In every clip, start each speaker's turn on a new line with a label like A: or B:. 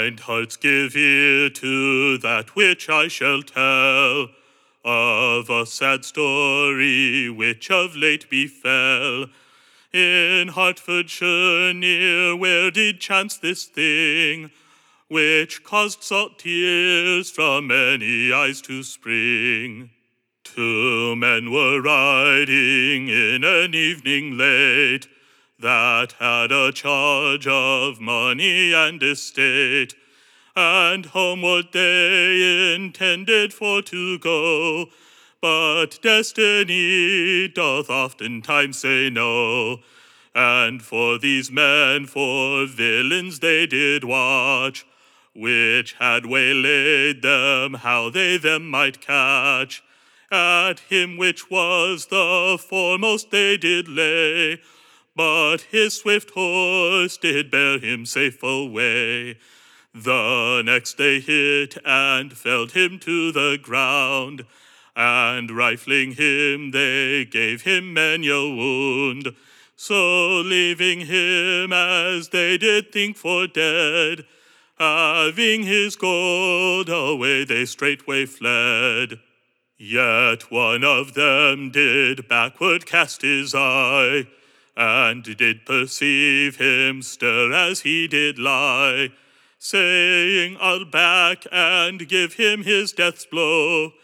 A: Kind hearts, give ear to that which I shall tell, of a sad story which of late befell. In Hertfordshire near, where did chance this thing, which caused salt tears from many eyes to spring. Two men were riding in an evening late, that had a charge of money and estate, and homeward they intended for to go, but destiny doth oftentimes say no. And for these men for villains they did watch, which had waylaid them, how they them might catch. At him which was the foremost they did lay, but his swift horse did bear him safe away. The next they hit and felled him to the ground, and rifling him they gave him many a wound. So leaving him as they did think for dead, having his gold away they straightway fled. Yet one of them did backward cast his eye, and did perceive him stir as he did lie, saying, I'll back and give him his death's blow,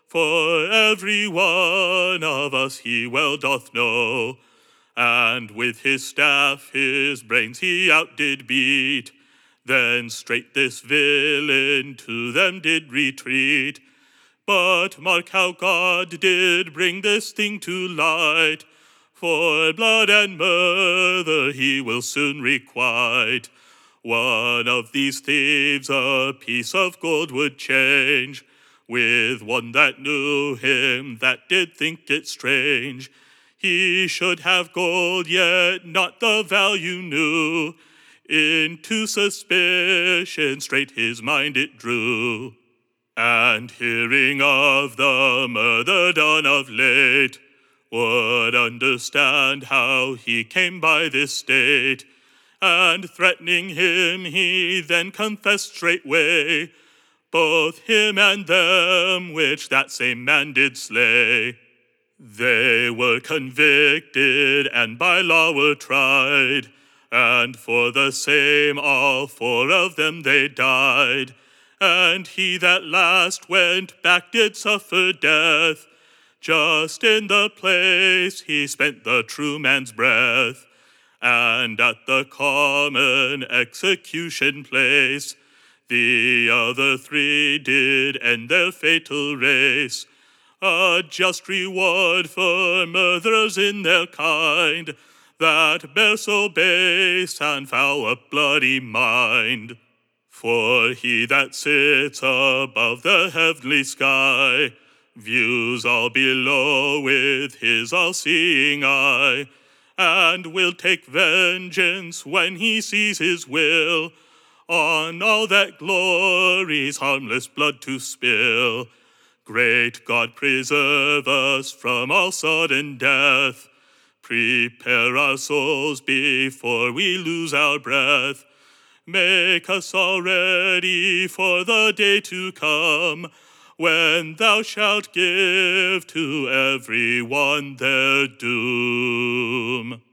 A: for every one of us he well doth know. And with his staff his brains he out did beat, then straight this villain to them did retreat. But mark how God did bring this thing to light, for blood and murder he will soon requite. One of these thieves a piece of gold would change, with one that knew him that did think it strange. He should have gold, yet not the value knew. Into suspicion straight his mind it drew. And hearing of the murder done of late, would understand how he came by this state. And threatening him, he then confessed straightway, both him and them which that same man did slay. They were convicted, and by law were tried, and for the same all four of them they died. And he that last went back did suffer death, just in the place he spent the true man's breath. And at the common execution place, the other three did end their fatal race. A just reward for murderers in their kind, that bear so base and foul a bloody mind. For he that sits above the heavenly sky views all below with his all-seeing eye, and will take vengeance when he sees his will on all that glories harmless blood to spill. Great God, preserve us from all sudden death. Prepare our souls before we lose our breath. Make us all ready for the day to come, when thou shalt give to every one their doom.